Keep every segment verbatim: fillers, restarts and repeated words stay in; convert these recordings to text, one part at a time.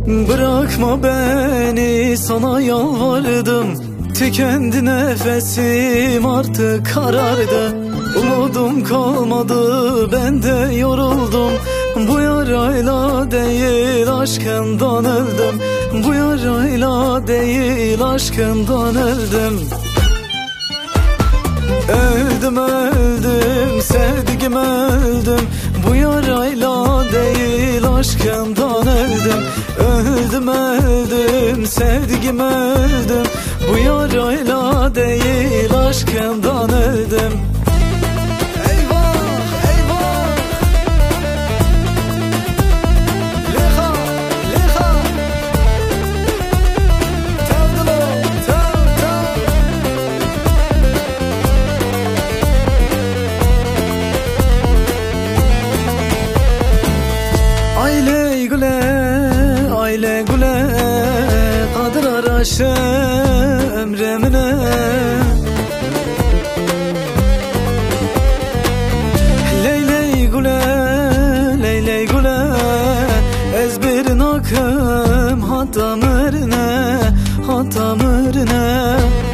Bırakma beni, sana yalvardım. Tükendi nefesim, artık karardı. Umudum kalmadı, ben de yoruldum. Bu yarayla değil aşkından öldüm. Bu yarayla değil aşkından öldüm. Öldüm öldüm, sevdiğim öldüm. Bu yarayla değil aşkından öldüm. Öldüm öldüm, sevdiğim öldüm. Bu yarayla değil aşkından öldüm. Aile güle, aile güle, kadir araşı ömremine. Leyley güle, leyley güle, ezberin akım hatta mırne, hatta mırne.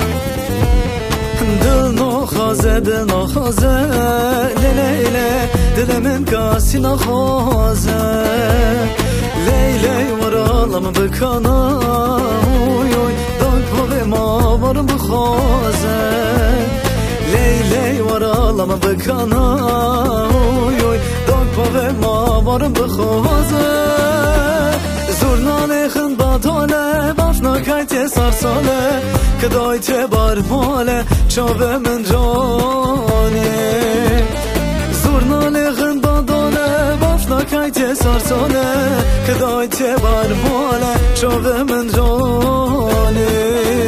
Dil nohaze, dil nohaze, leleyle, dilimin kasi nohaze. Leyley varalım bıkana, oy oy, dalpa ve mavarım bıkhaze. Leyley varalım bıkana, oy oy, dalpa ve mavarım bıkhaze. Zurnalekhin batale, bafna kayte sarsale, kday te barmale, çave min rane. Zurnalekhin batale, bafna kayte sarsale, kday te barmale, çave min rane.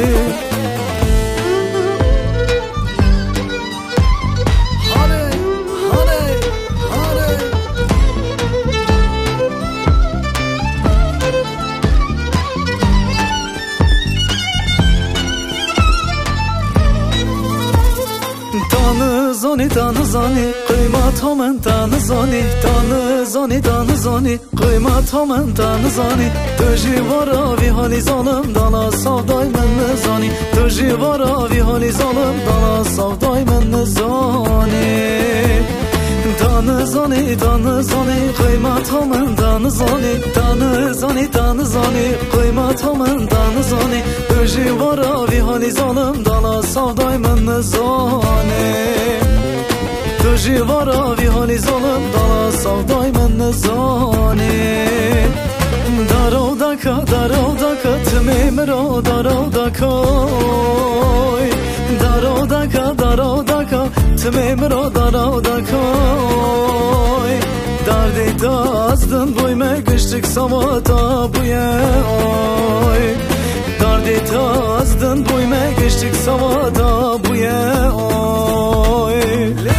Tanı zoni, tanı zoni, kıymat homen tanı zoni. Tanı zoni, tanı zoni, kıymat homen tanı zoni. Tüji vara vi hali zalim, dala savday men zoni. Tüji vara vi hali zalim, dala savday men zoni. Tanı zoni, tanı zoni, kıymat homen tanı zoni. Tanı zoni, tanı zoni, kıymat homen tanı zoni. Tüji vara vi hali zalim, dala savday men zoni. Tüji vara vi hali zalim, dala savday men zoni. Daro daka, daro daka, tmemro daro daka. Daro daka, daro daka, tmemro daro daka. Derdi dazdın buyme güçlük savata buye oy. Derdi dazdın buyme güçlük savata buye oy.